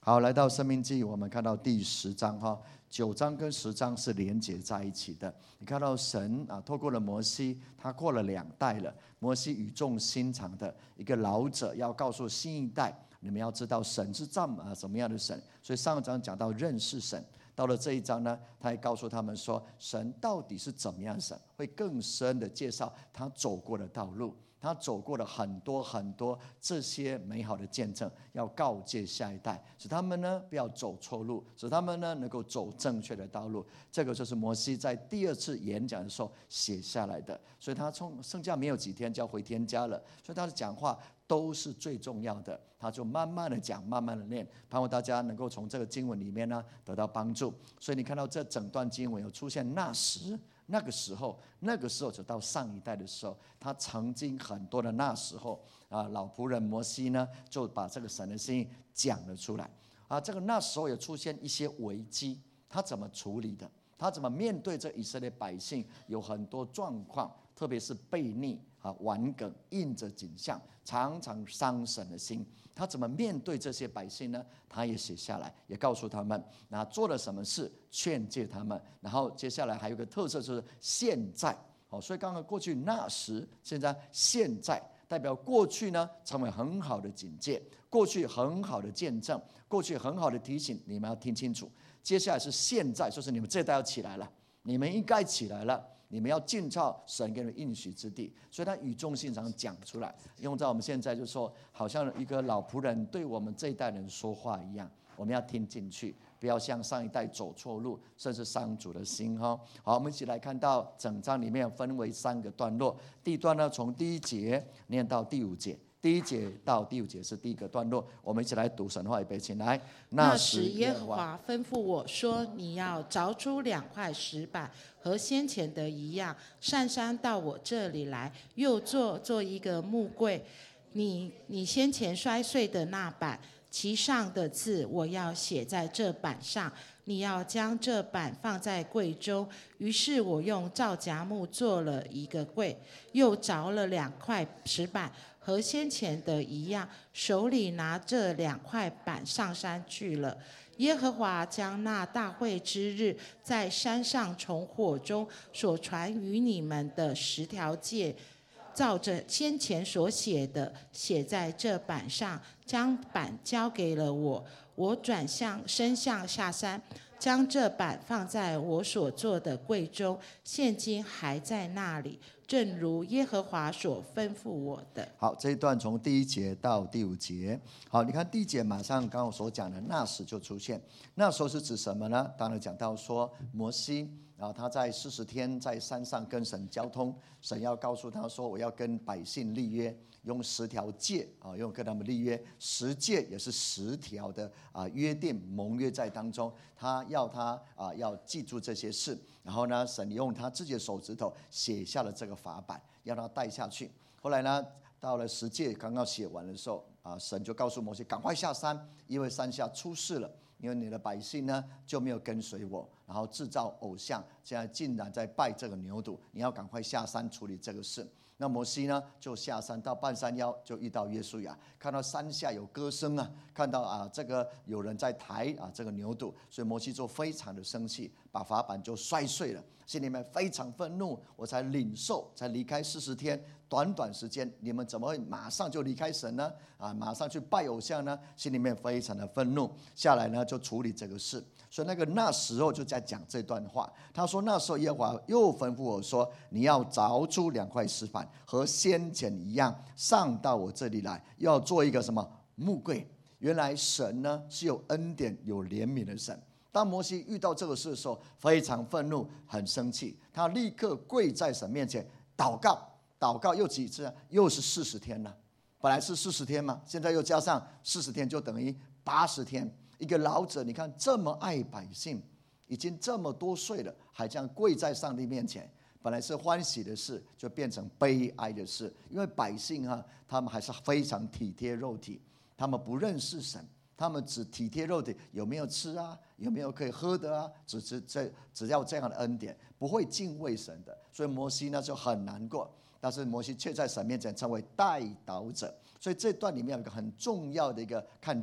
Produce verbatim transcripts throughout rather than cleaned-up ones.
好，来到生命记，我们看到第十章哈，九章跟十章是连结在一起的。你看到神啊，透过了摩西，他过了两代了。摩西语重心长的一个老者，要告诉新一代，你们要知道神是这么啊什么样的神。所以上一章讲到认识神，到了这一章呢，他也告诉他们说，神到底是怎么样的神，会更深的介绍他走过的道路。他走过了很多很多这些美好的见证，要告诫下一代，使他们呢不要走错路，使他们呢能够走正确的道路。这个就是摩西在第二次演讲的时候写下来的。所以他从剩下没有几天就要回天家了，所以他的讲话都是最重要的。他就慢慢的讲，慢慢的练，盼望大家能够从这个经文里面呢得到帮助。所以你看到这整段经文有出现那时。那个时候，那个时候就到上一代的时候，他曾经很多的那时候啊，老仆人摩西呢就把这个神的心意讲了出来啊。这个那时候也出现一些危机，他怎么处理的？他怎么面对这以色列百姓有很多状况，特别是悖逆啊、顽梗、应着景象，常常伤神的心。他怎么面对这些百姓呢？他也写下来，也告诉他们，那做了什么事，劝诫他们。然后接下来还有一个特色就是现在，所以刚刚过去那时，现在现在，代表过去呢成为很好的警戒，过去很好的见证，过去很好的提醒，你们要听清楚。接下来是现在，就是你们这一代要起来了，你们应该起来了。你们要建造神给你们应许之地，所以他语重心长讲出来，用在我们现在就说，好像一个老仆人对我们这一代人说话一样，我们要听进去，不要像上一代走错路，甚至伤主的心哈。好，我们一起来看到整章里面分为三个段落，第一段呢从第一节念到第五节。第一节到第五节是第一个段落，我们一起来读神话预备，请来。 那时耶和华吩咐我说：“你要凿出两块石板，和先前的一样，上山到我这里来，又做做一个木柜。你你先前摔碎的那板，其上的字我要写在这板上。你要将这板放在柜中。”于是我用皂荚木做了一个柜，又凿了两块石板。和先前的一样，手里拿着两块板上山去了。耶和华将那大会之日，在山上从火中所传与你们的十条诫，照着先前所写的，写在这板上，将板交给了我。我转向身向下山，将这板放在我所做的柜中，现今还在那里，正如耶和华所吩咐我的。 好，这一段从第一节到第五节。好，你看第一节马上刚刚我所讲的那时就出现，那时候是指什么呢？当然讲到说摩西，然后他在四十天在山上跟神交通，神要告诉他说，我要跟百姓立约，用十条诫啊，用跟他们立约，十诫也是十条的啊约定盟约在当中，他要他啊要记住这些事。然后呢，神用他自己的手指头写下了这个法版，要他带下去。后来呢，到了十诫刚刚写完的时候啊，神就告诉摩西赶快下山，因为山下出事了，因为你的百姓呢就没有跟随我，然后制造偶像，现在竟然在拜这个牛犊，你要赶快下山处理这个事。那摩西呢就下山到半山腰，就遇到约书亚，看到山下有歌声啊，看到啊这个有人在抬啊这个牛犊，所以摩西就非常的生气，把法版就摔碎了，心里面非常愤怒，我才领受，才离开四十天，短短时间，你们怎么会马上就离开神呢？啊，马上去拜偶像呢？心里面非常的愤怒，下来呢就处理这个事。所以那个那时候就在讲这段话，他说那时候耶和华又吩咐我说，你要凿出两块石板，和先前一样，上到我这里来，要做一个什么木柜。原来神呢是有恩典有怜悯的神。当摩西遇到这个事的时候，非常愤怒，很生气，他立刻跪在神面前祷告，祷告又几次？又是四十天了。本来是四十天嘛，现在又加上四十天，就等于八十天。一个老者，你看这么爱百姓，已经这么多岁了，还这样跪在上帝面前，本来是欢喜的事，就变成悲哀的事。因为百姓啊，他们还是非常体贴肉体，他们不认识神，他们只体贴肉体，有没有吃啊，有没有可以喝的啊，只只这只要这样的恩典，不会敬畏神的。所以摩西呢就很难过，但是摩西却在神面前成为代祷者。所以这段里面有一个很重要的一个看见，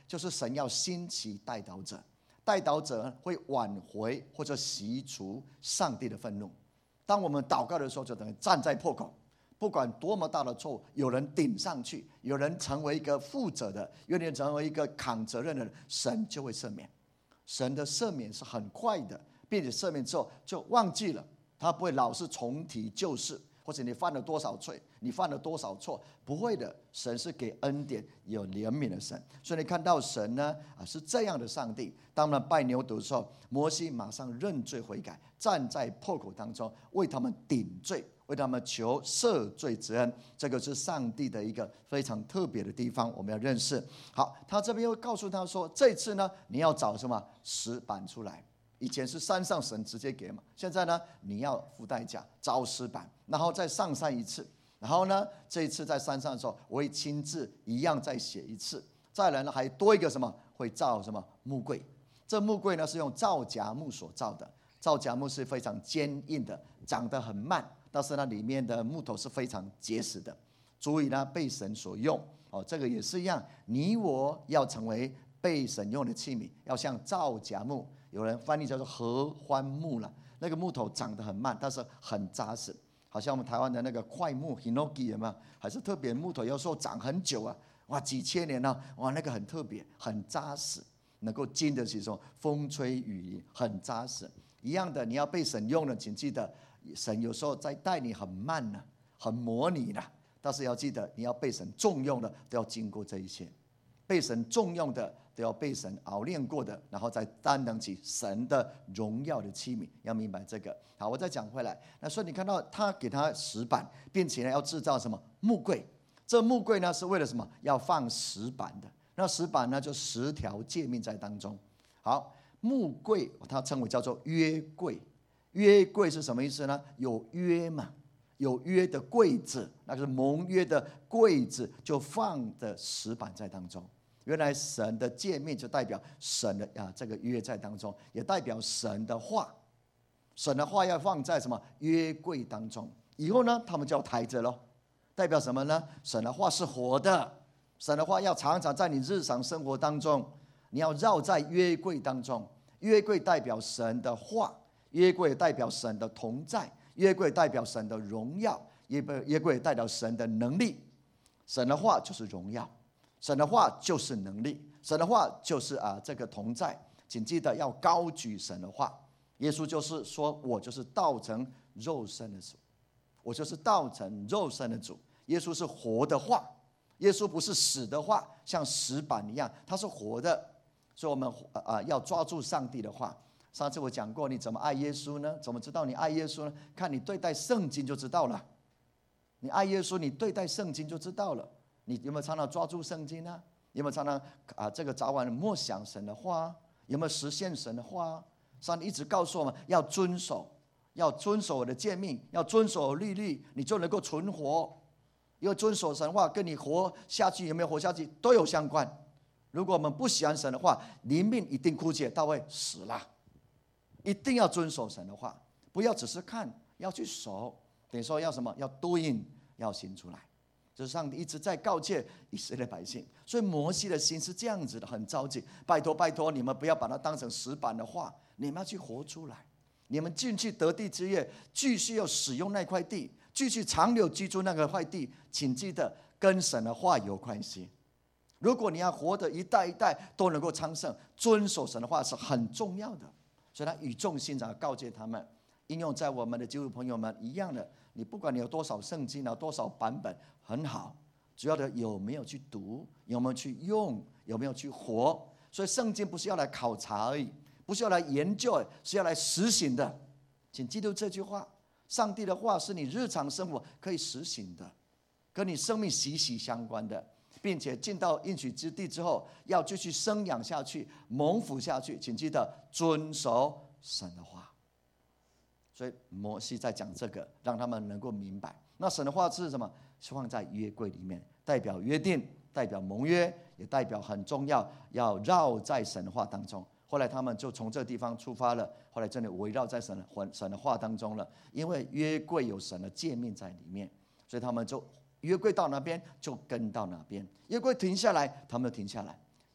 就是神要兴起代祷者，代祷者会挽回或者洗除上帝的愤怒。当我们祷告的时候，就等于站在破口，不管多么大的错误，有人顶上去，有人成为一个负责的，有人成为一个扛责任的人，神就会赦免。神的赦免是很快的，并且赦免之后就忘记了，他不会老是重提旧事，或者你犯了多少罪，你犯了多少错，不会的。神是给恩典、有怜悯的神，所以你看到神呢啊是这样的上帝。当他们拜牛犊的时候，摩西马上认罪悔改，站在破口当中为他们顶罪，为他们求赦罪之恩。这个是上帝的一个非常特别的地方，我们要认识。好，他这边又告诉他说，这次呢你要找什么石板出来。以前是山上神直接给嘛，现在呢你要付代价找石板，然后再上山一次，然后呢这一次在山上的时候，我会亲自一样再写一次。再来呢还多一个什么，会造什么木柜。这木柜呢是用皂荚木所造的，皂荚木是非常坚硬的，长得很慢，但是呢里面的木头是非常结实的，足以呢被神所用。哦，这个也是一样，你我要成为被神用的器皿，要像皂荚木，有人翻译叫做合欢木了。那个木头长得很慢，但是很扎实，好像我们台湾的那个块木 Hinoki 有没有？还是特别木头，有时候长很久啊，哇，几千年了、啊，哇，那个很特别，很扎实，能够经得起说风吹雨淋，很扎实。一样的，你要被神用了，请记得，神有时候在带你很慢呢、啊，很磨你的，但是要记得，你要被神重用的，都要经过这一切。被神重用的都要被神熬炼过的，然后再担当起神的荣耀的器皿，要明白这个。好，我再讲回来。那所以你看到他给他石板，并且呢要制造什么木柜？这木柜呢是为了什么？要放石板的。那石板呢就十条诫命在当中。好，木柜它称为叫做约柜。约柜是什么意思呢？有约嘛，有约的柜子，那个是盟约的柜子，就放的石板在当中。原来神的诫命就代表神的啊这个约在当中，也代表神的话。神的话要放在什么约柜当中？以后呢，他们就要抬着咯。代表什么呢？神的话是活的，神的话要常常在你日常生活当中，你要绕在约柜当中。约柜代表神的话，约柜代表神的同在，约柜代表神的荣耀，约柜代表神的能力。神的话就是荣耀。神的话就是能力，神的话就是啊这个同在，请记得要高举神的话。耶稣就是说，我就是道成肉身的主，我就是道成肉身的主。耶稣是活的话，耶稣不是死的话，像石板一样，他是活的。所以我们啊要抓住上帝的话。上次我讲过，你怎么爱耶稣呢？怎么知道你爱耶稣呢？看你对待圣经就知道了。你爱耶稣，你对待圣经就知道了。你有没有常常抓住圣经呢？有没有常常啊这个早晚默想神的话？有没有实现神的话？上帝一直告诉我们要遵守，要遵守我的诫命，要遵守律例，你就能够存活。因为遵守神话跟你活下去有没有活下去都有相关。如果我们不喜欢神的话，灵命一定枯竭，到会死了。一定要遵守神的话，不要只是看，要去守。等于说要什么？要 doing， 要行出来。这是上帝一直在告诫以色列百姓，所以摩西的心是这样子的，很着急。拜托拜托，你们不要把它当成石板的话，你们要去活出来。你们进去得地之业，继续要使用那块地，继续长久居住那个块地，请记得跟神的话有关系。如果你要活的一代一代都能够昌盛，遵守神的话是很重要的。所以他语重心长告诫他们，应用在我们的基督徒朋友们一样的。你不管你有多少圣经啊，多少版本，很好，主要的有没有去读，有没有去用，有没有去活。所以圣经不是要来考察而已，不是要来研究，是要来实行的。请记住这句话，上帝的话是你日常生活可以实行的，跟你生命息息相关的，并且进到应许之地之后，要继续生养下去，蒙福下去。请记得遵守神的话。所以摩西在讲这个，让他们能够明白。那神的话是什么？是放在约柜里面，代表约定，代表盟约，也代表很重要，要绕在神的话当中。后来他们就从这个地方出发了，后来真的围绕在神的神的话当中了。因为约柜有神的诫命在里面，所以他们就约柜到哪边就跟到哪边。约柜停下来，他们就停下来。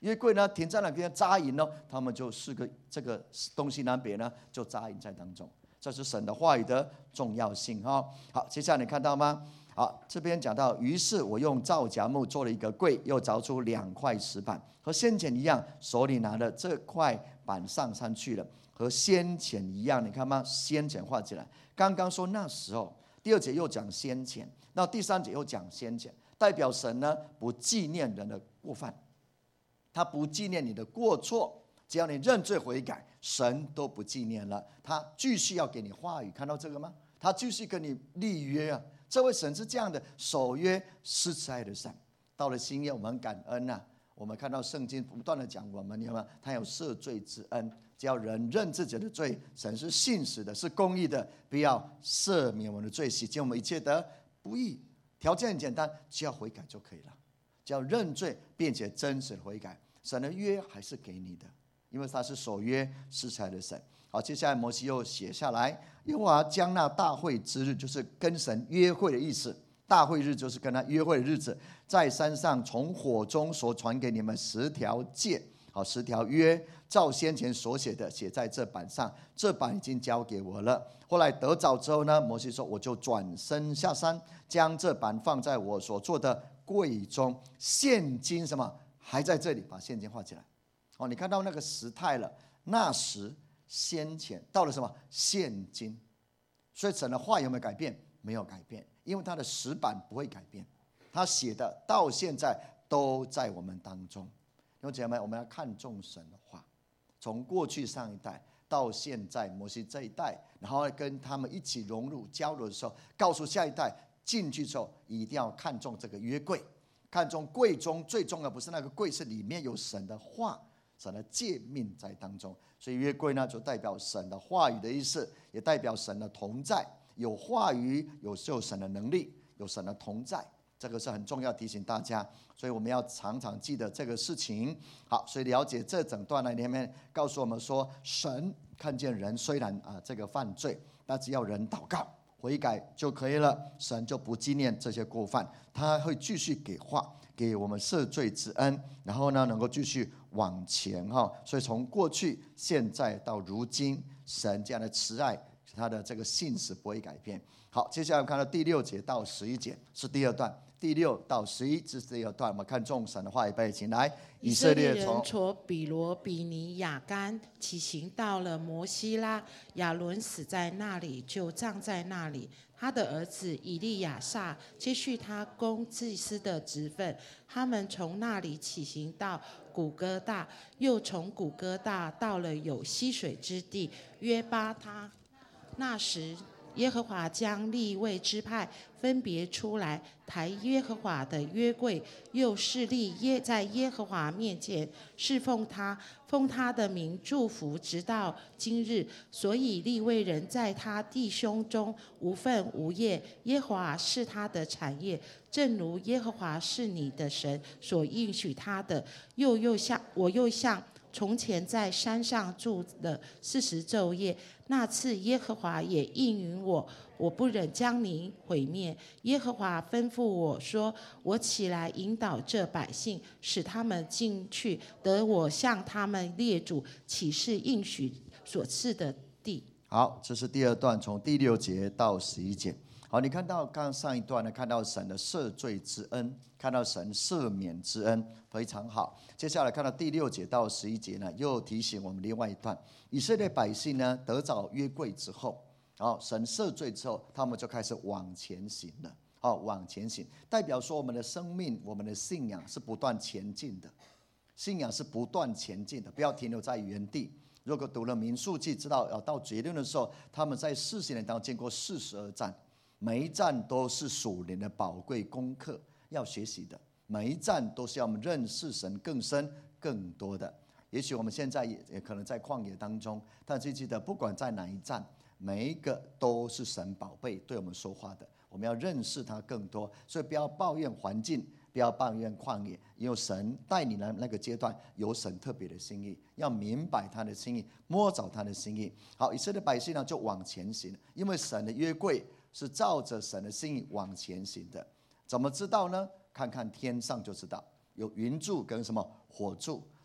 约柜呢停在那边扎营呢，他们就四个这个东西南北呢就扎营在当中。这是神的话语的重要性哈。好，接下来你看到吗？好，这边讲到，于是我用皂荚木做了一个柜，又凿出两块石板，和先前一样，手里拿了这块板上山去了，和先前一样。你看吗？先前画起来，刚刚说那时候，第二节又讲先前，那第三节又讲先前，代表神呢不纪念人的过犯，他不纪念你的过错。只要你认罪悔改，神都不纪念了。他继续要给你话语，看到这个吗？他继续跟你立约啊！这位神是这样的，守约施慈爱的神。到了新约，我们很感恩啊！我们看到圣经不断的讲我们，有没有？他有赦罪之恩，只要人认自己的罪，神是信实的，是公义的，不要赦免我们的罪，洗净我们一切的不义。条件很简单，只要悔改就可以了，只要认罪，并且真实的悔改，神的约还是给你的。因为他是守约施慈爱的神。好，接下来摩西又写下来，耶和华将那大会之日，就是跟神约会的意思。大会日就是跟他约会的日子，在山上从火中所传给你们十条诫，好，十条约，照先前所写的写在这板上。这板已经交给我了。后来得早之后呢，摩西说，我就转身下山，将这板放在我所做的柜中。现今什么还在这里？把现今画起来。哦，你看到那个时态了，那时先前到了什么现今，所以神的话有没有改变？没有改变，因为他的石板不会改变，他写的到现在都在我们当中。弟兄姐妹，我们要看重神的话，从过去上一代到现在摩西这一代，然后跟他们一起融入交流的时候，告诉下一代进去之后一定要看重这个约柜，看重柜中最重要不是那个柜，是里面有神的话。神的诫命在当中，所以约柜呢就代表神的话语的意思，也代表神的同在。有话语，有就有神的能力，有神的同在，这个是很重要，提醒大家。所以我们要常常记得这个事情。好，所以了解这整段呢里面告诉我们说，神看见人虽然啊这个犯罪，但只要人祷告悔改就可以了，神就不纪念这些过犯，他会继续给话。给我们赦罪之恩，然后呢，能够继续往前哈。所以从过去、现在到如今，神这样的慈爱，他的这个信实不会改变。好，接下来我们看到第六节到十一节是第二段，第六到十一是第二段。我们看众神的话语背景来， 以色列人从比罗比尼亚干起行，到了摩西拉，亚伦死在那里，就葬在那里。他的儿子以利亚撒接续他供祭司的职分。他们从那里起行到古哥大，又从古哥大到了有溪水之地约巴他。那时耶和华将利未支派分别出来，抬耶和华的约柜，又侍立耶在耶和华面前侍奉他，奉他的名祝福，直到今日。所以利未人在他弟兄中无份无业，耶和华是他的产业，正如耶和华是你的神所应许他的。又又像我又像从前在山上住了四十昼夜，那次耶和华也应允我，我不忍将你毁灭。耶和华吩咐我说，我起来引导这百姓，使他们进去得我向他们列祖起誓应许所赐的地。 好，这是第二段，从第六节到十一节。好，你看到刚刚上一段呢，看到神的赦罪之恩，看到神赦免之恩，非常好。接下来看到第六节到十一节呢，又提醒我们另外一段：以色列百姓呢得着约柜之后，然后神赦罪之后，他们就开始往前行了。好，往前行，代表说我们的生命、我们的信仰是不断前进的，信仰是不断前进的，不要停留在原地。如果读了民数记，知道要到结论的时候，他们在四十年当中经过四十二战。每一站都是属灵的宝贵功课要学习的，每一站都是要我们认识神更深更多的。也许我们现在 也, 也可能在旷野当中，但是记得不管在哪一站，每一个都是神宝贝对我们说话的，我们要认识他更多。所以不要抱怨环境，不要抱怨旷野，因为神带你来那个阶段有神特别的心意，要明白他的心意，摸找他的心意。好，以色列百姓呢就往前行，因为神的约柜是照着神的心意往前行的。怎么知道呢？看看天上就知道，有云柱跟什么火柱，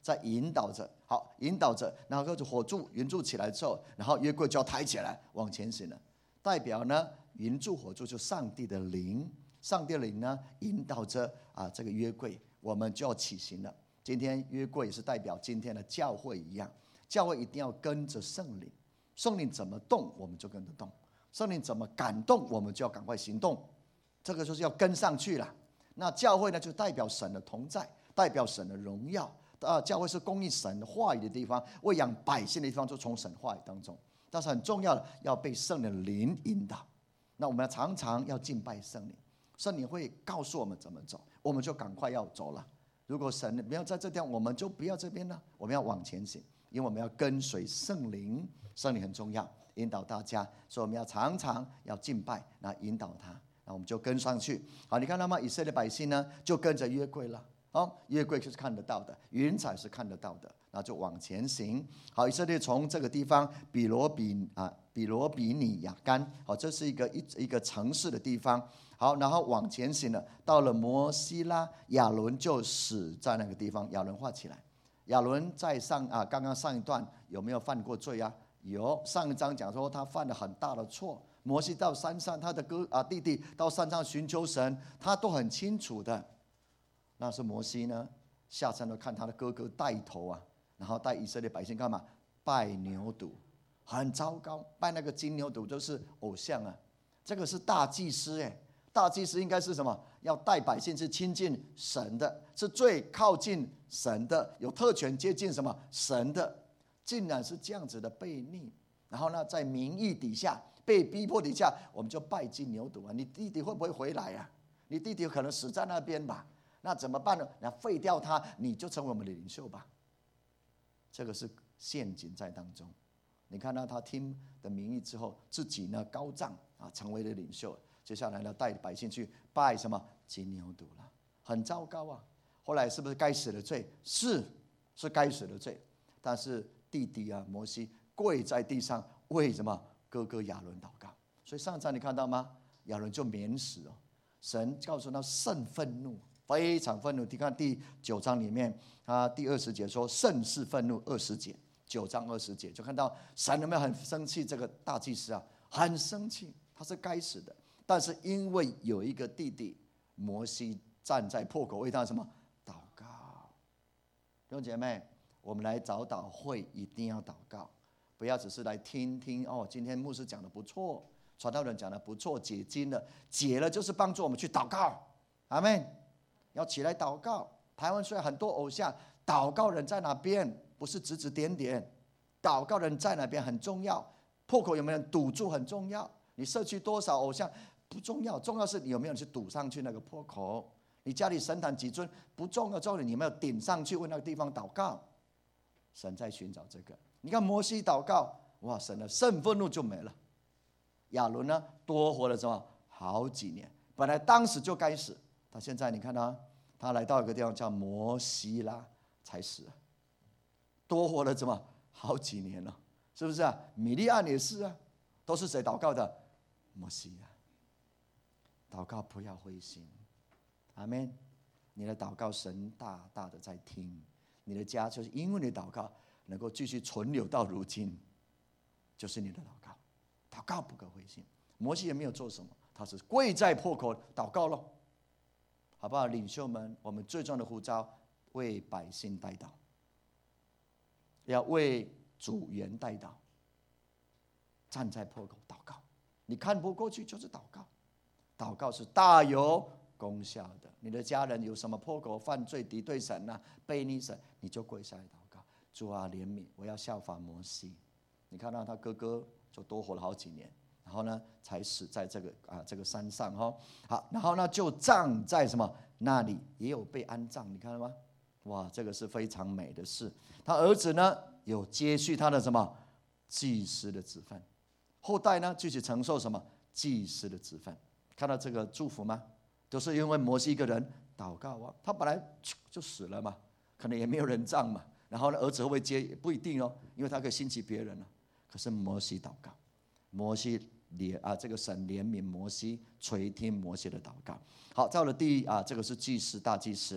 在引导着，好，引导着，然后就火柱云柱起来之后，然后约柜就要抬起来往前行了。代表呢，云柱火柱就上帝的灵，上帝的灵呢引导着啊这个约柜，我们就要起行了。今天约柜也是代表今天的教会一样，教会一定要跟着圣灵，圣灵怎么动我们就跟着动，圣灵怎么感动我们就要赶快行动，这个就是要跟上去了。那教会呢就代表神的同在，代表神的荣耀。啊，教会是供应神话语的地方，喂养百姓的地方，就从神话语当中。但是很重要的，要被圣灵的灵引导。那我们要常常要敬拜圣灵，圣灵会告诉我们怎么走，我们就赶快要走了。如果神没有在这地方，我们就不要这边了，我们要往前行，因为我们要跟随圣灵，圣灵很重要，引导大家，所以我们要常常要敬拜，那引导他，那我们就跟上去。好，你看到吗？以色列百姓呢，就跟着约柜了。哦，约柜是看得到的，云彩是看得到的，那就往前行。好，以色列从这个地方比罗比啊，比罗比尼亚干，好，这是一个一一个城市的地方。好，然后往前行了，到了摩西拉，亚伦就死在那个地方。亚伦画起来，亚伦在上啊，刚刚上一段有没有犯过罪啊？有，上一章讲说他犯了很大的错。摩西到山上，他的哥啊弟弟到山上寻求神，他都很清楚的。那是摩西呢，下山都看他的哥哥带头啊，然后带以色列百姓干嘛？拜牛犊，很糟糕，拜那个金牛犊就是偶像啊。这个是大祭司哎，大祭司应该是什么？要带百姓是亲近神的，是最靠近神的，有特权接近什么神的，竟然是这样子的悖逆。然后呢，在民意底下，被逼迫底下，我们就拜金牛犊啊！你弟弟会不会回来啊？你弟弟可能死在那边吧？那怎么办呢？那废掉他，你就成为我们的领袖吧。这个是陷阱在当中。你看到他听的名义之后，自己呢高涨啊，成为了领袖。接下来呢，带百姓去拜什么金牛犊了，很糟糕啊。后来是不是该死的罪？是，是该死的罪。但是弟弟啊，摩西跪在地上为什么哥哥亚伦祷告？所以上章你看到吗？亚伦就免死哦。神告诉他甚愤怒。非常愤怒，你看第九章里面，他第二十节说甚是愤怒，二十节，九章二十节就看到神有没有很生气？这个大祭司啊，很生气，他是该死的。但是因为有一个弟弟摩西站在破口为他什么祷告？弟兄姐妹，我们来早祷会一定要祷告，不要只是来听听哦，今天牧师讲的不错，传道人讲的不错，解经了，解了就是帮助我们去祷告，阿们。要起来祷告。台湾虽然很多偶像，祷告人在哪边？不是指指点点，祷告人在哪边很重要。破口有没有人堵住很重要。你社区多少偶像不重要，重要是你有没有人去堵上去那个破口。你家里神坛几尊不重要，重要你有没有顶上去为那个地方祷告。神在寻找这个。你看摩西祷告，哇，神的甚愤怒就没了。亚伦呢，多活了什么好几年，本来当时就该死。他现在你看他，他来到一个地方叫摩西拉，才死啊，多活了怎么好几年了，是不是啊？米利暗也是啊，都是谁祷告的？摩西啊。祷告不要灰心，阿们。你的祷告神大大的在听，你的家就是因为你的祷告能够继续存留到如今，就是你的祷告。祷告不可灰心。摩西也没有做什么，他是跪在破口祷告咯。好不好？领袖们，我们最重要的呼召，为百姓代祷，要为主员代祷，站在破口祷告。你看不过去就是祷告，祷告是大有功效的。你的家人有什么破口犯罪敌对神啊，背逆神，你就跪下来祷告，主啊怜悯，我要效法摩西。你看到他哥哥就多活了好几年，然后呢，才死在这个啊这个山上哈、哦。好，然后呢就葬在什么那里，也有被安葬，你看到吗？哇，这个是非常美的事。他儿子呢有接续他的什么祭司的职分，后代呢继续承受什么祭司的职分。看到这个祝福吗？都是因为摩西一个人祷告啊，他本来就死了嘛，可能也没有人葬嘛。然后呢，儿子会不会接不一定哦，因为他可以兴起别人了。可是摩西祷告，摩西怜啊，这个神怜悯摩西，垂听摩西的祷告。好，到了第一啊，这个是祭司大祭司。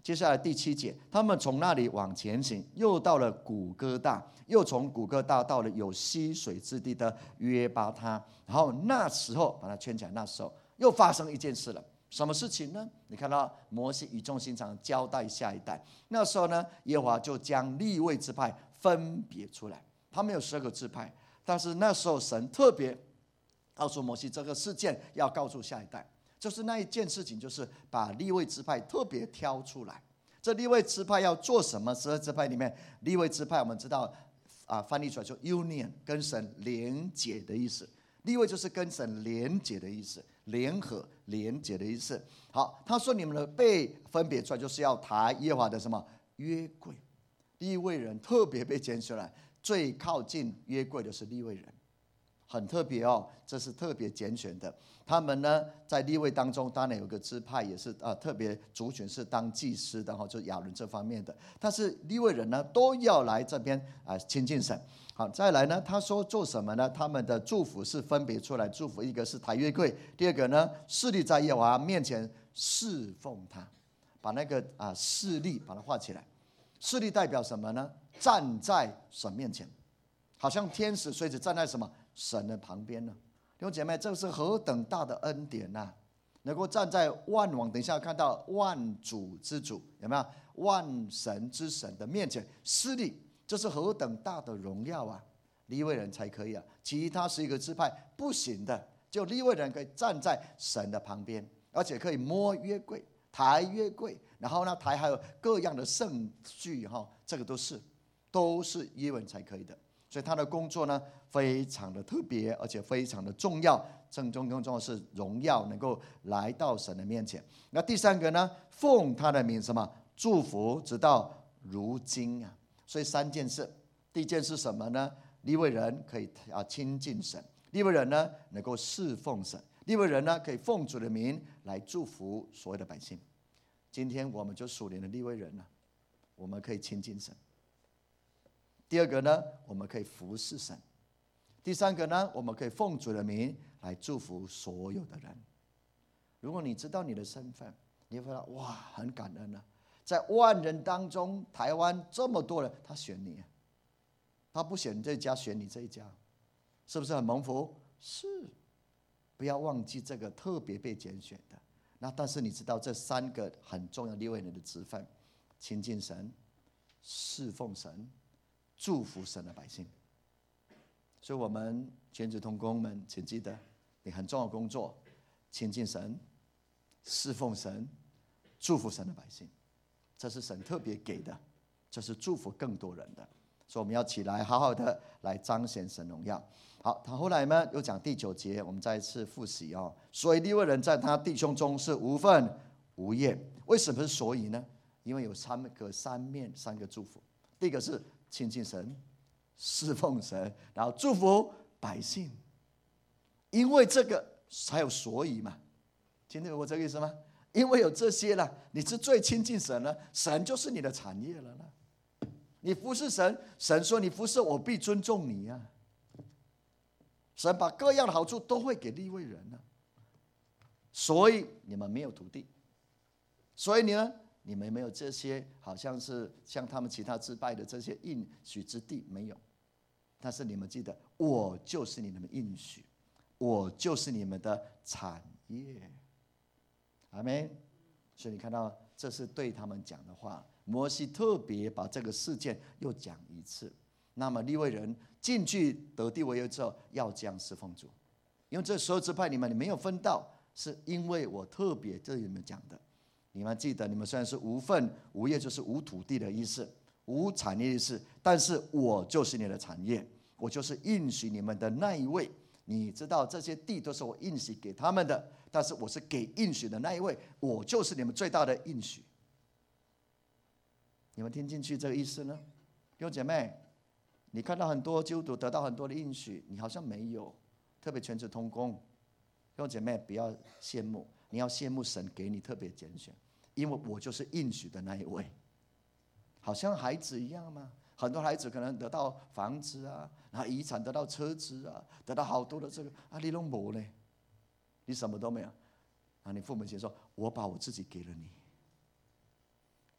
接下来第七节，他们从那里往前行，又到了古哥大，又从古哥大到了有溪水之地的约巴他。然后那时候把它圈起来，那时候又发生一件事了。什么事情呢？你看到摩西语重心长交代下一代。那时候呢，耶和华就将利未支派分别出来。他们有十二个支派，但是那时候神特别告诉摩西，这个事件要告诉下一代。就是那一件事情，就是把利未支派特别挑出来。这利未支派要做什么？十二支派里面，利未支派我们知道啊，翻译出来就 union， 跟神连结的意思。利未就是跟神连结的意思，联合连结的意思。好，他说你们的被分别出来，就是要抬耶和华的什么约柜。利未人特别被拣选来，最靠近约柜的是利未人，很特别哦，这是特别拣选的。他们呢，在利未当中，当然有个支派也是啊、呃，特别族群是当祭司的哈，就是亚伦这方面的。但是利未人呢，都要来这边啊亲近神。好，再来呢，他说做什么呢？他们的祝福是分别出来祝福，一个是抬约柜，第二个呢，侍立在耶和华面前侍奉他，把那个啊侍立把它画起来。侍立代表什么呢？站在神面前，好像天使随时站在什么神的旁边呢？弟兄姐妹，这是何等大的恩典呐、啊！能够站在万王，等一下看到万主之主，有没有？万神之神的面前侍立，这是何等大的荣耀啊！利未人才可以啊，其他十一个支派不行的，就利未人可以站在神的旁边，而且可以摸约柜、抬约柜，然后呢，抬还有各样的圣具哈，这个都是都是利未人才可以的。所以他的工作呢，非常的特别，而且非常的重要。正中更重要的是荣耀能够来到神的面前。那第三个呢，奉他的名什么祝福，直到如今啊。所以三件事，第一件是什么呢？利未人可以啊亲近神，利未人呢能够侍奉神，利未人呢可以奉主的名来祝福所有的百姓。今天我们就属灵的利未人了，我们可以亲近神。第二个呢，我们可以服侍神；第三个呢，我们可以奉主的名来祝福所有的人。如果你知道你的身份，你会发现哇，很感恩啊！在万人当中，台湾这么多人，他选你，他不选这一家，选你这一家，是不是很蒙福？是，不要忘记这个特别被拣选的。那但是你知道这三个很重要利未人的职分：亲近神、侍奉神、祝福神的百姓。所以我们全职同工们，请记得你很重要的工作：亲近神、侍奉神、祝福神的百姓。这是神特别给的，这是祝福更多人的。所以我们要起来好好的来彰显神荣耀。好，他后来呢又讲第九节，我们再一次复习哦。所以利未人在他弟兄中是无分无业。为什么是所以呢？因为有三个三面三个祝福。第一个是亲近神、侍奉神，然后祝福百姓。因为这个才有所以嘛。听懂我这个意思吗？因为有这些了，你是最亲近神了，神就是你的产业了呢。你服侍神，神说你服侍我必尊重你啊。神把各样的好处都会给利未人呢、啊。所以你们没有土地，所以呢，你们没有这些，好像是像他们其他支派的这些应许之地没有。但是你们记得，我就是你们的应许，我就是你们的产业。阿们。所以你看到，这是对他们讲的话。摩西特别把这个事件又讲一次。那么利未人进去得地为业之后，要这样侍奉主。因为这十二支派你们你没有分到，是因为我特别对你们讲的。你们记得，你们虽然是无份无业，就是无土地的意思，无产业的意思，但是我就是你的产业，我就是应许你们的那一位。你知道这些地都是我应许给他们的，但是我是给应许的那一位，我就是你们最大的应许。你们听进去这个意思呢？弟兄姐妹，你看到很多基督徒得到很多的应许，你好像没有，特别全职同工。弟兄姐妹，不要羡慕，你要羡慕神给你特别拣选，因为我就是应许的那一位。好像孩子一样吗？很多孩子可能得到房子啊，然后遗产得到车子啊，得到好多的这个啊，你都没有呢，你什么都没有。啊，你父母亲说：“我把我自己给了你。”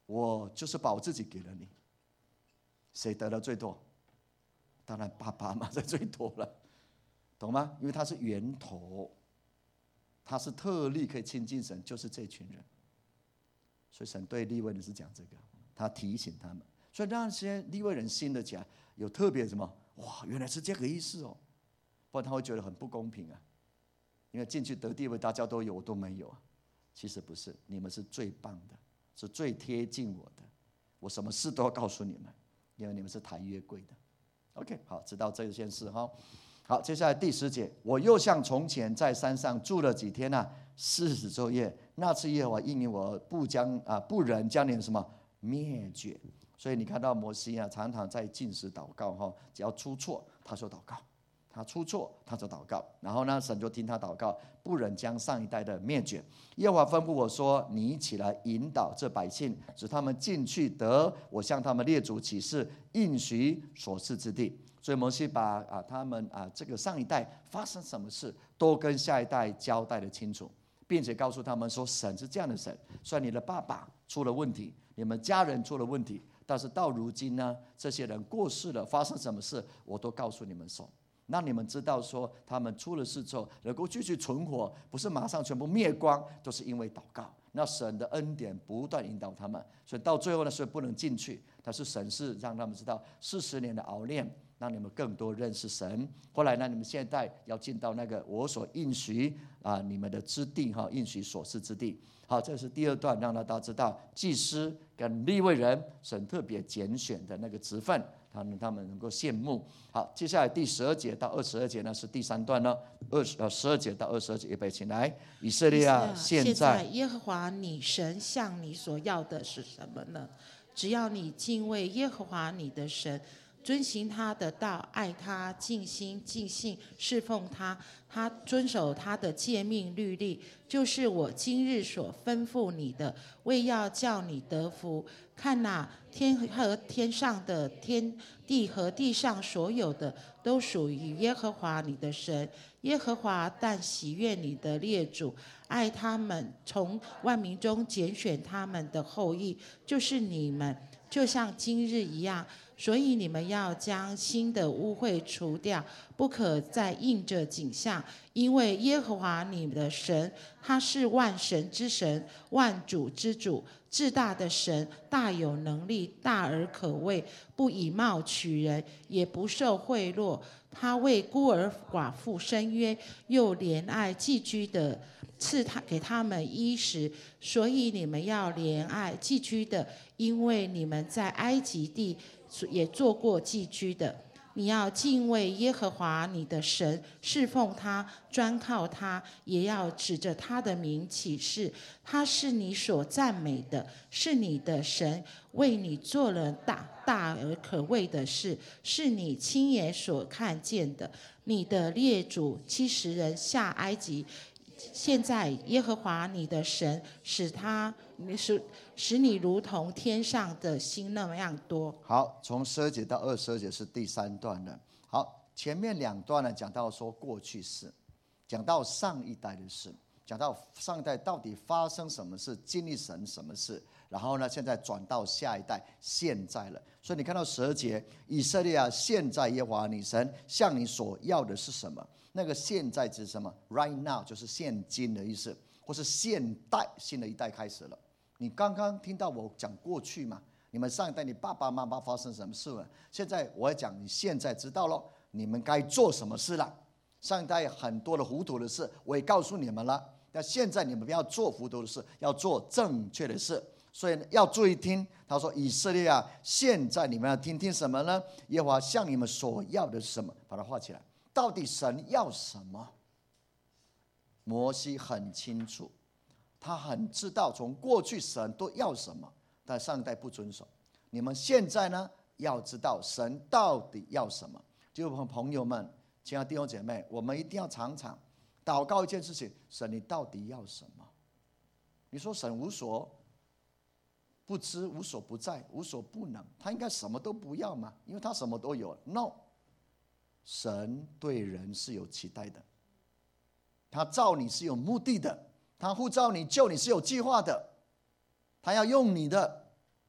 我就是把我自己给了你。谁得的最多？当然爸爸嘛，这最多了，懂吗？因为他是源头，他是特例可以亲近神，就是这群人。所以神对利未人是讲这个，他提醒他们，所以让那些利未人信得起来，有特别什么？哇，原来是这个意思哦，不然他会觉得很不公平啊。因为进去得地位，大家都有，我都没有啊。其实不是，你们是最棒的，是最贴近我的，我什么事都要告诉你们，因为你们是抬约柜的。OK， 好，知道这件事哈。好，接下来第十节，我又像从前在山上住了几天啊，四十昼夜。那次耶和华应允我，不将啊不忍将你们什么灭绝。所以你看到摩西啊，常常在禁食祷告哈，只要出错，他说祷告。他出错，他就祷告，然后呢，神就听他祷告，不忍将上一代的灭绝。耶和华吩咐我说：“你起来引导这百姓，使他们进去得我向他们列祖起誓应许所赐之地。”所以摩西把啊他们啊这个上一代发生什么事，都跟下一代交代得清楚，并且告诉他们说：“神是这样的神，虽然你的爸爸出了问题，你们家人出了问题，但是到如今呢，这些人过世了，发生什么事，我都告诉你们说。”让你们知道说，他们出了事之后能够继续存活，不是马上全部灭光，都是因为祷告。那神的恩典不断引导他们，所以到最后呢，虽然不能进去，但是神是让他们知道四十年的熬炼，让你们更多认识神。后来呢，你们现在要进到那个我所应许啊你们的之地哈，应许所赐之地。好，这是第二段，让大家知道祭司跟利未人神特别拣选的那个职分。他们他们能够羡慕。好，接下来第十二节到二十二节呢是第三段呢，二十呃十二节到二十二节，预备起来。以色列啊，现在耶和华你神向你所要的是什么呢？只要你敬畏耶和华你的神，遵行他的道，爱他，尽心尽性侍奉他，他遵守他的诫命律例，就是我今日所吩咐你的，为要叫你得福。看哪，天和天上的天地和地上所有的，都属于耶和华你的神。耶和华但喜悦你的列祖，爱他们，从万民中拣选他们的后裔，就是你们，就像今日一样。所以你们要将新的污秽除掉，不可再应着景象，因为耶和华你的神，他是万神之神，万主之主，至大的神，大有能力，大而可畏，不以貌取人，也不受贿赂。他为孤儿寡妇伸冤，又怜爱寄居的，赐他给他们衣食。所以你们要怜爱寄居的，因为你们在埃及地也做过寄居的。你要敬畏耶和华你的神，侍奉他，专靠他，也要指着他的名起誓。他是你所赞美的，是你的神，为你做了大大而可畏的事，是你亲眼所看见的。你的列祖七十人下埃及，现在耶和华你的神使他使使你如同天上的星那样多。 好，从十二节到二十二节是第三段了。好，前面两段呢讲到说过去式，讲到上一代的事，讲到上一代到底发生什么事，经历神什么事，然后呢现在转到下一代现在了。所以你看到十二节，以色列啊，现在耶和华你神向你所要的是什么？那个现在指什么 ？Right now 就是现今的意思，或是现代新的一代开始了。你刚刚听到我讲过去嘛？你们上一代你爸爸妈妈发生什么事了？现在我要讲你现在知道了，你们该做什么事了。上一代很多的糊涂的事，我也告诉你们了。但现在你们不要做糊涂的事，要做正确的事。所以要注意听，他说：“以色列啊，现在你们要听听什么呢？耶和华向你们所要的是什么？把它画起来。到底神要什么？摩西很清楚。”他很知道从过去神都要什么，但上一代不遵守。你们现在呢，要知道神到底要什么。就朋友们，亲爱的弟兄姐妹，我们一定要常常祷告一件事情：神，你到底要什么？你说神无所不知、无所不在、无所不能，他应该什么都不要嘛？因为他什么都有。No， 神对人是有期待的，他造你是有目的的。他呼召你救你是有计划的，他要用你的，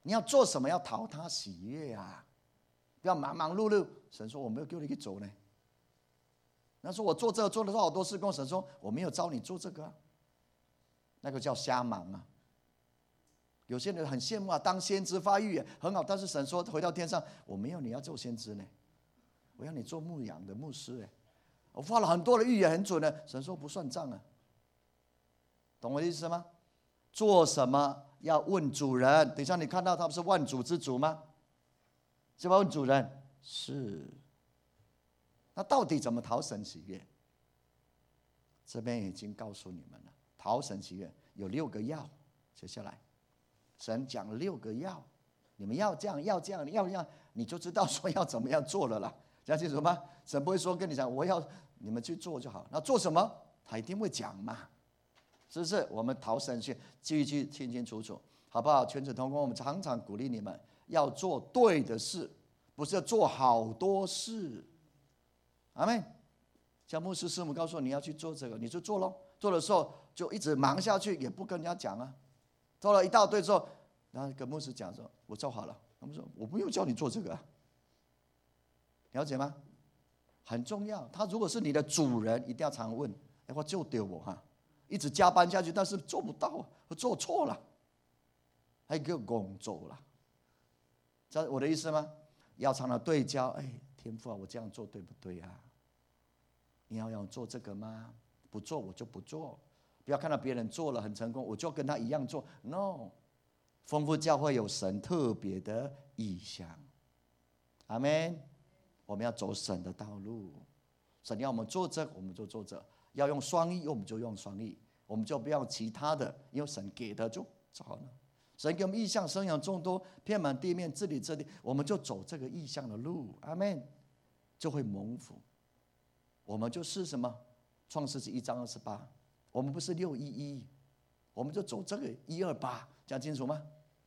你要做什么？要讨他喜悦啊！不要忙忙碌碌。神说我没有叫你去走呢。那说我做这个做了多少多事工，神说我没有招你做这个、啊，那个叫瞎忙啊。有些人很羡慕啊，当先知发预言很好，但是神说回到天上，我没有你要做先知呢，我要你做牧羊的牧师哎，我发了很多的预言很准的，神说不算账啊，懂我的意思吗？做什么要问主人。等一下你看到他不是万主之主吗？是吧？问主人是。那到底怎么讨神喜悦？这边已经告诉你们了，讨神喜悦有六个要，写下来。神讲了六个要，你们要这样，要这样，要这样，你就知道说要怎么样做了啦。讲清楚吗？神不会说跟你讲，我要你们去做就好。那做什么？他一定会讲嘛，是不是？我们讨神去，记记清清楚楚，好不好？全职同工，我们常常鼓励你们要做对的事，不是要做好多事。阿们。像牧师师母告诉你要去做这个，你就做咯。做的时候就一直忙下去，也不跟人家讲啊。做了一大堆之后，然后跟牧师讲说：“我做好了。”他们说：“我不用叫你做这个、啊。”了解吗？很重要。他如果是你的主人，一定要常问：“哎，我就丢我哈，一直加班下去，但是做不到，我做错了，还给我工作了。”知道我的意思吗？要常常对焦。哎，天父啊，我这样做对不对啊？你要让我做这个吗？不做我就不做。不要看到别人做了很成功，我就跟他一样做。No， 丰富教会有神特别的意向。阿们。我们要走神的道路，神要我们做这，我们就做这；要用双翼，我们就用双翼，我们就不要其他的，因为神给的就好了。神给我们意向，生养众多，遍满地面，治理这地，我们就走这个意向的路。阿们，就会蒙福。我们就是什么？创世纪一章二十八，我们不是六一一，我们就走这个一二八，讲清楚吗？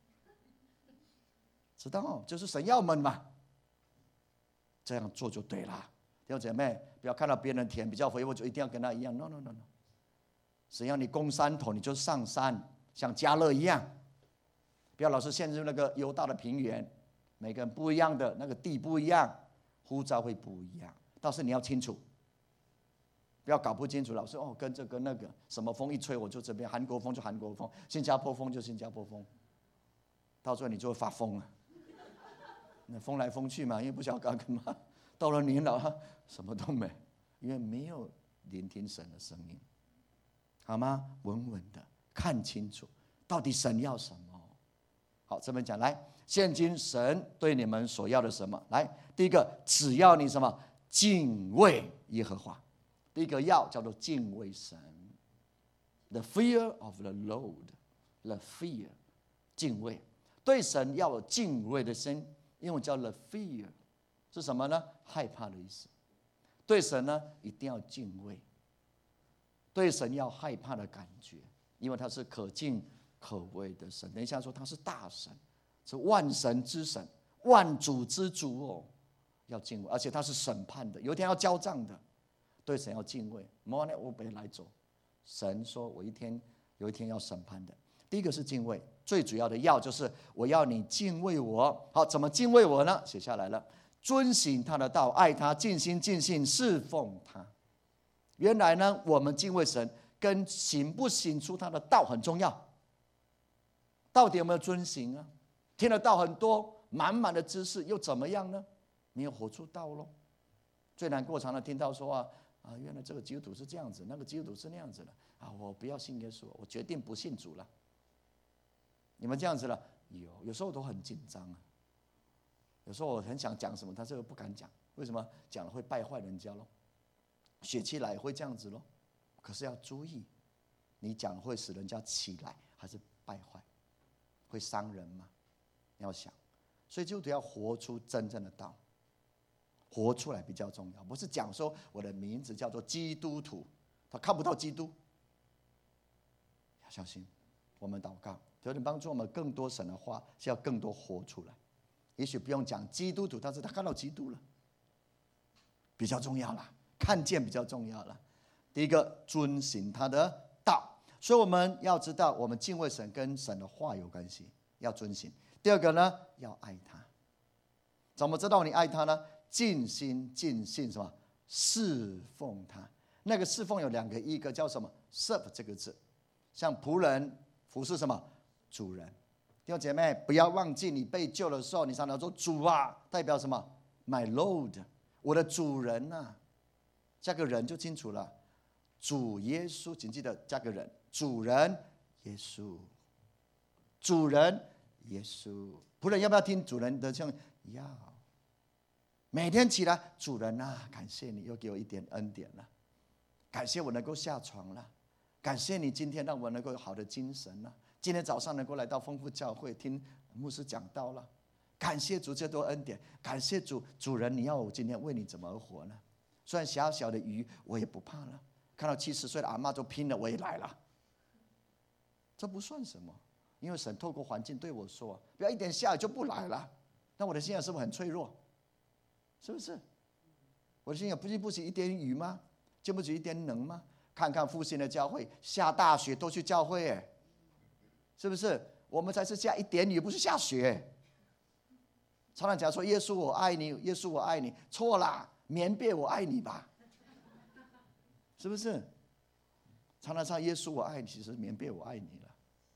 知道，就是神要我们嘛，这样做就对了。弟兄姐妹，不要看到别人田比较肥，我就一定要跟他一样。No no no no， 神要你攻山头，你就上山，像迦勒一样。不要老是陷入那个犹大的平原，每个人不一样的，那个地不一样，呼召会不一样。倒是你要清楚。不要搞不清楚，老是哦跟这跟那个，什么风一吹我就这边，韩国风就韩国风，新加坡风就新加坡风，到最后你就会发疯了。那风来风去嘛，因为不晓得干嘛。到了年老，什么都没，因为没有聆听神的声音，好吗？稳稳的看清楚，到底神要什么。好，这边讲来，现今神对你们所要的什么？来，第一个，只要你什么敬畏耶和华。第一个要叫做敬畏神 ，the fear of the Lord，the fear， 敬畏，对神要有敬畏的心，英文叫 the fear， 是什么呢？害怕的意思。对神呢，一定要敬畏，对神要害怕的感觉，因为他是可敬可畏的神。等一下说他是大神，是万神之神，万主之主哦，要敬畏，而且他是审判的，有一天要交账的。对神要敬畏，莫呢我本来走，神说我一天有一天要审判的。第一个是敬畏，最主要的要就是我要你敬畏我。好，怎么敬畏我呢？写下来了，遵行他的道，爱他，尽心尽性侍奉他。原来呢，我们敬畏神跟行不行出他的道很重要。到底有没有遵行啊？听得到很多满满的知识，又怎么样呢？没有活出道咯。最难过，常常听到说啊。啊，原来这个基督徒是这样子，那个基督徒是那样子的啊！我不要信耶稣，我决定不信主了。你们这样子了，有有时候都很紧张啊。有时候我很想讲什么，但是又不敢讲，为什么？讲了会败坏人家咯，血气来会这样子咯。可是要注意，你讲会使人家起来，还是败坏，会伤人吗？你要想，所以基督徒要活出真正的道。活出来比较重要，不是讲说我的名字叫做基督徒，他看不到基督。要小心，我们祷告，求你帮助我们更多神的话，是要更多活出来。也许不用讲基督徒，但是他看到基督了，比较重要啦，看见比较重要啦。第一个，遵行他的道，所以我们要知道，我们敬畏神跟神的话有关系，要遵行。 第二个呢，要爱他。怎么知道你爱他呢？尽心尽性什么？侍奉他。那个侍奉有两个，一个叫什么 serve 这个字，像仆人服侍什么主人。弟兄姐妹，不要忘记你被救的时候，你常常说主啊，代表什么 ？My Lord， 我的主人啊，加个人就清楚了。主耶稣，请记得加个人，主人耶稣，主人耶稣。仆人要不要听主人的像？要。每天起来，主人啊，感谢你又给我一点恩典了，感谢我能够下床了，感谢你今天让我能够有好的精神了，今天早上能够来到丰富教会听牧师讲道了，感谢主这多恩典，感谢主，主人你要我今天为你怎么而活呢？虽然小小的鱼我也不怕了，看到七十岁的阿嬷都拼了我也来了，这不算什么，因为神透过环境对我说，不要一点下雨就不来了，那我的信仰是不是很脆弱？是不是？我的信仰不经不起一点雨吗？经不起一点冷吗？看看复兴的教会，下大雪都去教会，哎，是不是？我们才是下一点雨，不是下雪。常常讲说耶稣我爱你，耶稣我爱你，错啦，棉被我爱你吧，是不是？常常唱耶稣我爱你，其实棉被我爱你了。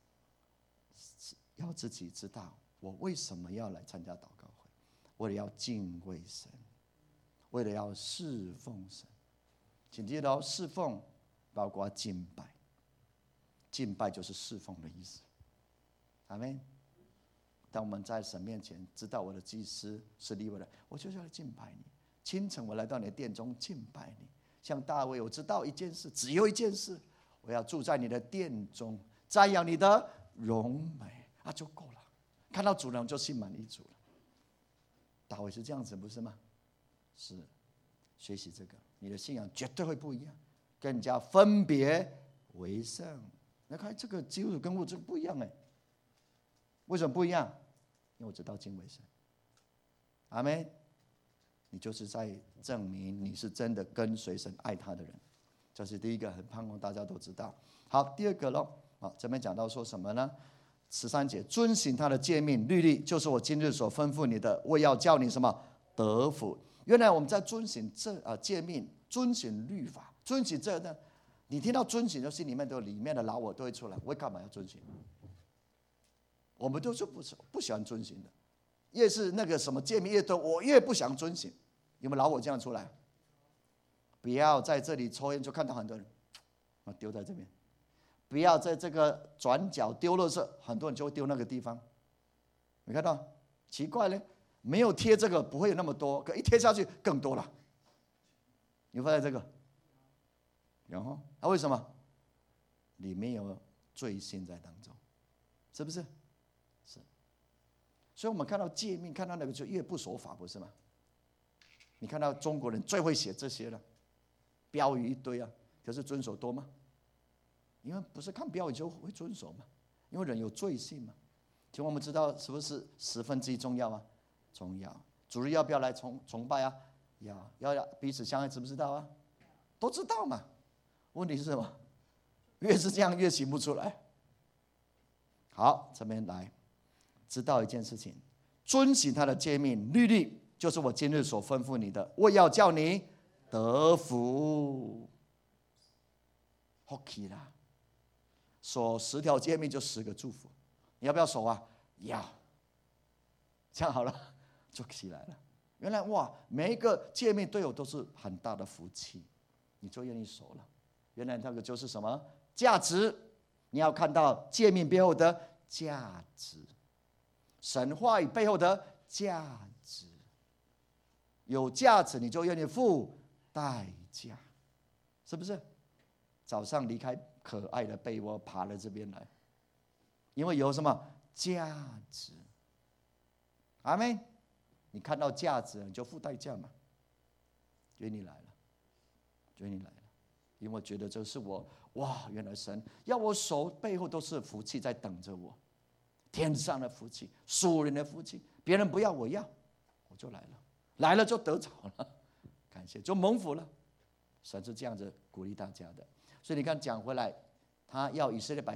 要自己知道我为什么要来参加祷告会，为了要敬畏神，为了要侍奉神。请记得哦，侍奉包括敬拜，敬拜就是侍奉的意思。阿们。当我们在神面前知道我的祭司是利未人，我就是要敬拜你。清晨我来到你的殿中敬拜你，像大卫，我知道一件事，只有一件事，我要住在你的殿中，瞻仰你的荣美啊，就够了。看到主人就心满意足了。大卫是这样子，不是吗？是，学习这个，你的信仰绝对会不一样，跟人家分别为圣。你看这个基督徒跟我这个不一样哎，为什么不一样？因为我知道敬畏神。阿们。你就是在证明你是真的跟随神、爱他的人，这是第一个，很盼望大家都知道。好，第二个咯，好，这边讲到说什么呢？十三节，遵行他的诫命律例，就是我今日所吩咐你的，我要叫你什么得福。原来我们在遵行这啊诫命，遵行律法，遵行这呢，你听到遵行，就心里面都里面的老我都会出来，我干嘛要遵行？我们都是不不喜欢遵行的。越是那个什么诫命越多，我越不想遵行。有没有老我这样出来？不要在这里抽烟，就看到很多人啊丢在这边；不要在这个转角丢垃圾，很多人就会丢那个地方。你看到奇怪呢？没有贴这个不会有那么多，可一贴下去更多了。你发现这个？然后啊，为什么？里面有罪性在当中，是不是？是。所以我们看到诫命，看到那个就越不守法，不是吗？你看到中国人最会写这些了，标语一堆啊，可是遵守多吗？因为不是看标语就会遵守嘛，因为人有罪性嘛。请问我们知道是不是十分之一重要啊？重要。主日要不要来崇崇拜啊？要。要彼此相爱，知不知道啊？都知道嘛。问题是什么？越是这样越行不出来。好，这边来，知道一件事情，遵行他的诫命律例。就是我今日所吩咐你的，我要叫你得福。OK 啦，守十条诫命就十个祝福，你要不要守啊？要。这样好了，就起来了。原来哇，每一个诫命对我都是很大的福气，你就愿意守了。原来那个就是什么价值？你要看到诫命背后的价值，神话语背后的价值。有价值，你就愿意付代价，是不是？早上离开可爱的被窝，爬到这边来，因为有什么价值？阿们。你看到价值，你就付代价嘛。愿意来了，愿意来了，因为我觉得这是我哇，原来神要我守，背后都是福气在等着我，天上的福气，属人的福气，别人不要我要，我就来了。来了就得着了，感谢就蒙福了。神是这样子鼓励大家的，所以你看讲回来，他要以色列百姓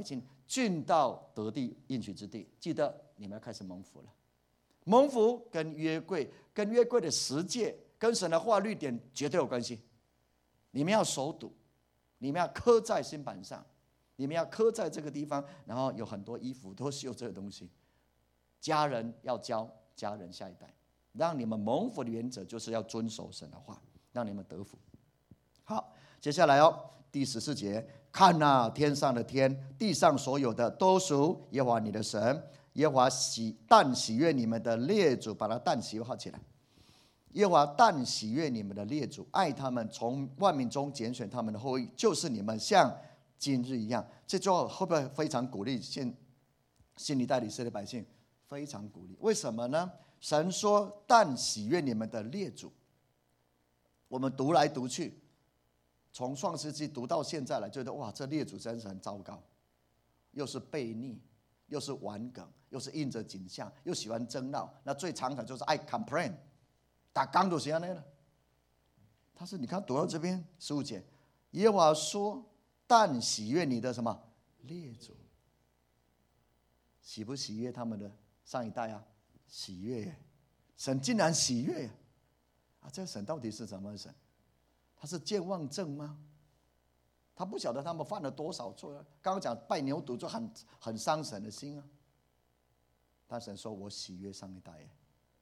进到得地应许之地。记得你们要开始蒙福了。蒙福跟约柜、跟约柜的十诫、跟神的话律典绝对有关系。你们要守笃，你们要刻在心板上，你们要刻在这个地方。然后有很多衣服都是有这个东西。家人要教家人下一代，让你们蒙福的原则就是要遵守神的话，让你们得福。好，接下来哦，第十四节，看哪，天上的天，地上所有的都属耶和华你的神。耶和华喜但喜悦你们的列祖，把它但喜悦好起来。耶和华但喜悦你们的列祖，爱他们，从万民中拣选他们的后裔，就是你们，像今日一样。这句话会不会非常鼓励现新一代以色列百姓？非常鼓励。为什么呢？神说但喜悦你们的列祖。我们读来读去，从创世纪读到现在来，觉得哇，这列祖真是很糟糕，又是悖逆，又是顽梗，又是应着景象，又喜欢争闹。那最常的就是爱 complain， 打刚都是这样的。但是你看读到这边十五节，耶和华说但喜悦你的什么列祖。喜不喜悦他们的上一代啊？喜悦耶！神竟然喜悦耶！啊，这个神到底是什么神？他是健忘症吗？他不晓得他们犯了多少错。刚刚讲拜牛犊就很很伤神的心啊。但神说：“我喜悦上一代耶。”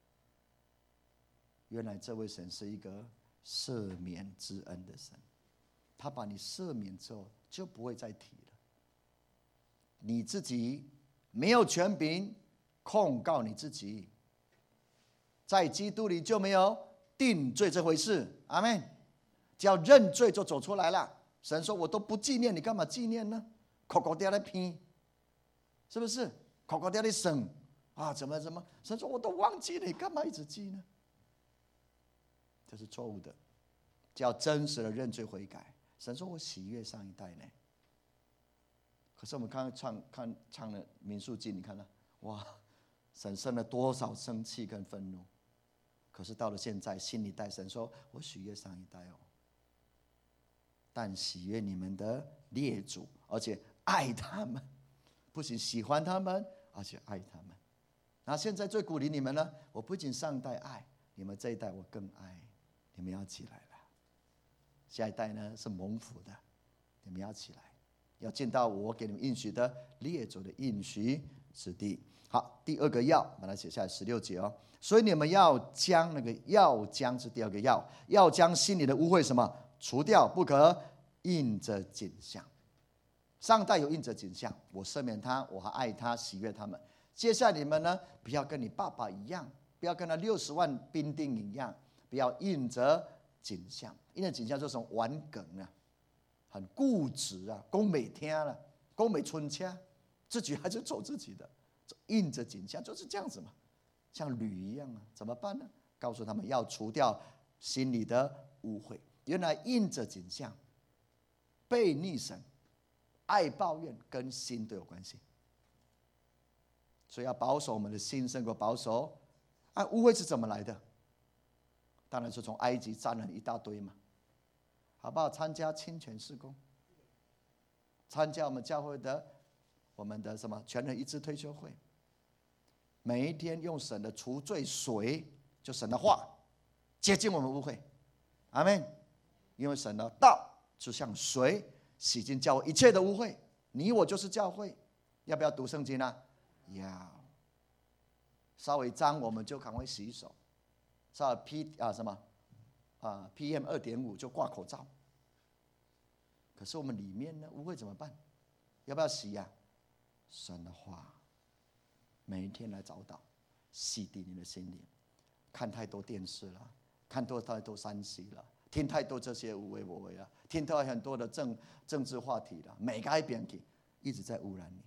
原来这位神是一个赦免之恩的神，他把你赦免之后就不会再提了。你自己没有权柄控告你自己，在基督里就没有定罪这回事。阿们。只要认罪就走出来了。神说：“我都不纪念，你干嘛纪念呢？口口掉来拼，是不是？口口掉来省啊？怎么怎么？神说：我都忘记了，你干嘛一直记呢？这是错误的。只要真实的认罪悔改。神说：我喜悦上一代呢。可是我们刚刚唱看唱了民数记，你看了哇，神生了多少生气跟愤怒。可是到了现在，新一代神说：我喜悦上一代哦。但喜悦你们的列祖，而且爱他们，不仅喜欢他们，而且爱他们。那现在最鼓励你们呢？我不仅上一代爱你们，这一代我更爱你们，要起来了。下一代呢是蒙福的，你们要起来，要进到我给你们应许的列祖的应许之地。好，第二个要把它写下来，十六节哦。所以你们要将那个要将是第二个要，要将心里的污秽什么除掉，不可印着景象。上代有印着景象，我赦免他，我还爱他，喜悦他们。接下来你们呢，不要跟你爸爸一样，不要跟他六十万兵丁一样，不要印着景象。印着景象就是顽梗啊，很固执啊，讲没听了，讲没春掐，自己还是走自己的，印着景象就是这样子嘛，像驴一样啊，怎么办呢？告诉他们要除掉心里的污秽。原来印着景象、悖逆神、爱抱怨跟心都有关系，所以要保守我们的心胜过保守。啊，污秽是怎么来的？当然是从埃及沾了一大堆嘛，好不好？参加清泉事工，参加我们教会的我们的什么全人一致退休会，每一天用神的除罪水，就神的话洁净我们污秽。阿们。因为神的道就像水，洗净教会一切的污秽。你我就是教会，要不要读圣经啊？要。稍微脏我们就赶快洗手，稍微 P 啊什么啊 P M 二点五就挂口罩。可是我们里面呢，污秽怎么办？要不要洗呀、啊？神的话，每一天来找到，洗涤你的心灵。看太多电视了，看多太多三 C 了。听太多这些无为我为啊，听到很多的政政治话题了，每个一边去，一直在污染你。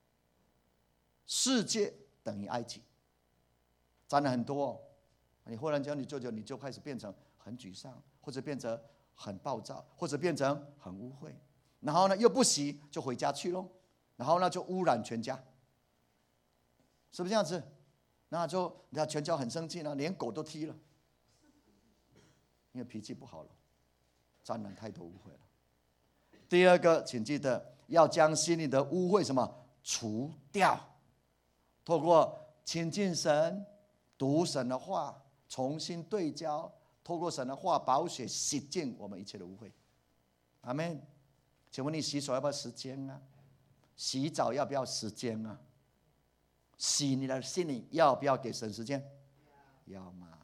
世界等于埃及，沾了很多、哦，你忽然间你就就你就开始变成很沮丧，或者变成很暴躁，或者变成很污秽，然后呢又不洗就回家去咯，然后呢就污染全家，是不是这样子？那就那全家很生气了，连狗都踢了。因为脾气不好了，沾染太多污秽了。第二个，请记得要将心里的污秽什么除掉。透过亲近神、读神的话，重新对焦，透过神的话宝血洗净我们一切的污秽。阿们。请问你洗手要不要时间啊？洗澡要不要时间啊？洗你的心灵要不要给神时间？要嘛。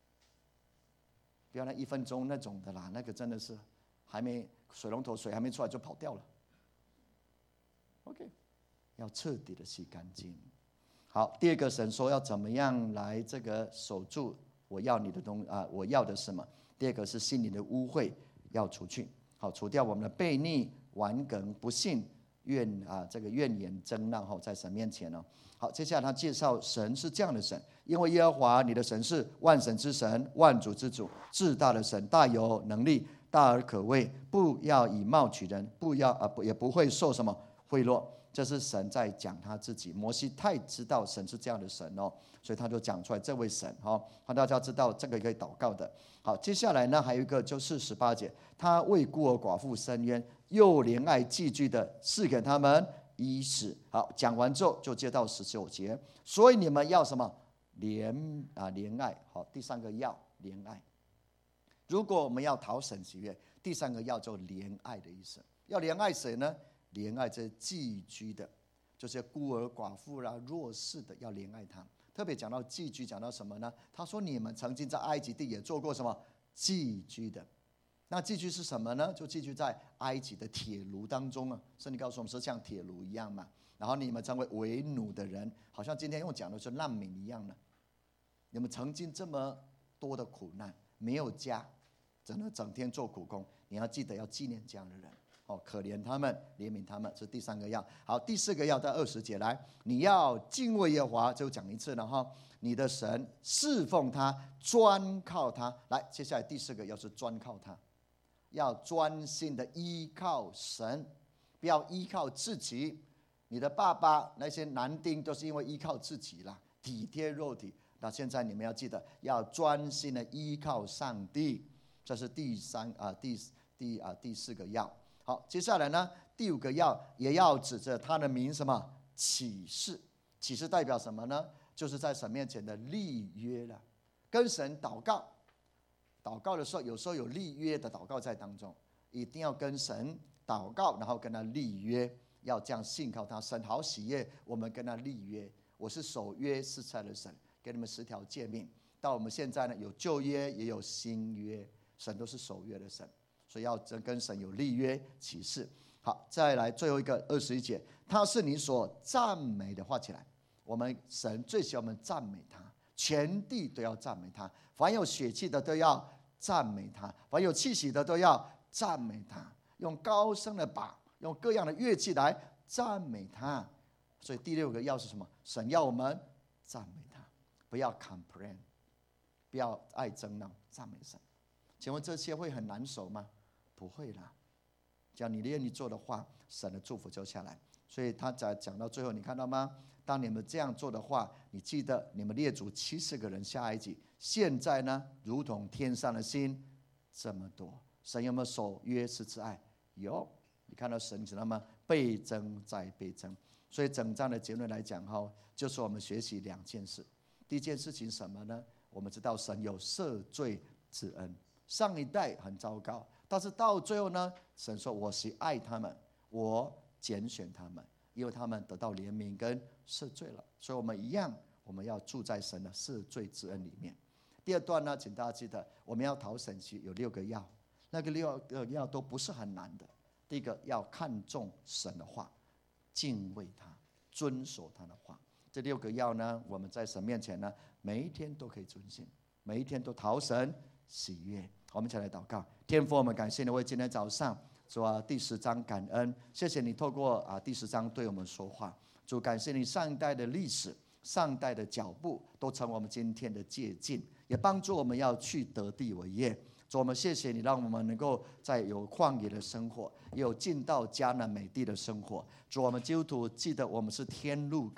不要那一分钟那种的啦，那个真的是还没水龙头水还没出来就跑掉了。OK， 要彻底的洗干净。好，第二个神说要怎么样来这个守住我要你的东啊，我要的什么？第二个是心里的污秽要除去。好，除掉我们的悖逆、顽梗、不信、怨啊，这个怨言、争闹，在神面前呢。好，接下来他介绍神是这样的神，因为耶和华你的神是万神之神、万主之主，至大的神，大有能力，大而可畏，不要以貌取人，不要啊不也不会受什么贿赂。这是神在讲他自己。摩西太知道神是这样的神哦，所以他就讲出来这位神哈，让大家知道这个可以祷告的。好，接下来呢还有一个就是十八节，他为孤儿寡妇伸冤，又怜爱寄居的，赐给他们衣食。好，讲完之后就接到十九节，所以你们要什么？怜啊怜爱。好，第三个要怜爱。如果我们要讨神喜悦，第三个要就怜爱的意思。要怜爱谁呢？怜爱这寄居的，就是孤儿寡妇啦、弱势的，要怜爱他。特别讲到寄居，讲到什么呢？他说你们曾经在埃及地也做过什么寄居的。那寄居是什么呢？就寄居在埃及的铁炉当中啊。圣经告诉我们是像铁炉一样嘛。然后你们成为为奴的人，好像今天用讲的是难民一样的。你们曾经这么多的苦难，没有家，真的整天做苦工。你要记得要纪念这样的人。哦，可怜他们，怜悯他们，是第三个要。好，第四个要在二十节来，你要敬畏耶和华，就讲一次了哈。你的神，侍奉他，专靠他。来，接下来第四个要是专靠他，要专心的依靠神，不要依靠自己。你的爸爸那些男丁都是因为依靠自己啦，体贴肉体。那现在你们要记得，要专心的依靠上帝，这是第三啊第第啊第四个要。好，接下来呢，第五个要也要指着他的名什么启示？启示代表什么呢？就是在神面前的立约了，跟神祷告。祷告的时候，有时候有立约的祷告在当中，一定要跟神祷告，然后跟他立约，要这样信靠他。神好喜悦我们跟他立约。我是守约施慈爱的神，给你们十条诫命。到我们现在呢，有旧约也有新约，神都是守约的神。所以要跟神有立约启示。好，再来最后一个二十一节，他是你所赞美的，画起来。我们神最喜欢我们赞美他，全地都要赞美他，凡有血气的都要赞美他，凡有气息的都要赞美他，用高声的把，用各样的乐器来赞美他。所以第六个要是什么？神要我们赞美他，不要 complain， 不要爱争闹，赞美神。请问这些会很难守吗？不会啦，只要你愿意做的话，神的祝福就下来。所以他在讲到最后，你看到吗？当你们这样做的话，你记得你们列祖七十个人下埃及，现在呢，如同天上的星这么多。神有没有守约施慈爱？有。你看到神知道吗？倍增再倍增。所以整章的结论来讲哈，就是我们学习两件事。第一件事情什么呢？我们知道神有赦罪之恩。上一代很糟糕，但是到最后呢，神说我是爱他们，我拣选他们，因为他们得到怜悯跟赦罪了。所以我们一样，我们要住在神的赦罪之恩里面。第二段呢，请大家记得，我们要讨神喜有六个要，那个六个要都不是很难的。第一个要看重神的话，敬畏他，遵守他的话。这六个要呢，我们在神面前呢，每一天都可以遵行，每一天都讨神喜悦。我们一起来祷告。天父，我们感谢你为今天早上主啊第十章感恩，谢谢你透过啊第十章对我们说话。主，感谢你上一代的历史，上一代的脚步都成我们今天的借鉴，也帮助我们要去得地为业。主，我们谢谢你，让我们能够在有旷野的生活，也有进到迦南美地的生活。主，我们基督徒记得我们是天路客，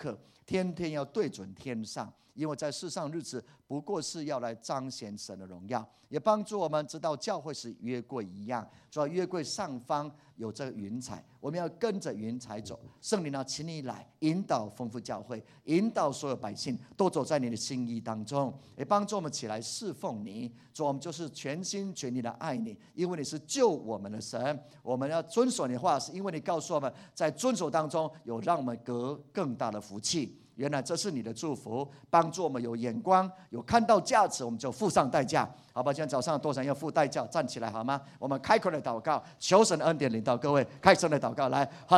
天天要对准天上，因为在世上日子不过是要来彰显神的荣耀，也帮助我们知道教会是约柜一样，主要约柜上方有这个云彩，我们要跟着云彩走。圣灵啊，请你来引导丰富教会，引导所有百姓都走在你的心意当中，也帮助我们起来侍奉你。主，我们就是全心全意的爱你，因为你是救我们的神。我们要遵守你的话，是因为你告诉我们，在遵守当中有让我们得更大的福气。原来这是你的祝福，帮助我们有眼光，有看到价值，我们就付上代价，好吧？今天早上多少人要付代价？站起来好吗？我们开口来祷告，求神的恩典领导各位，开声来祷告，来。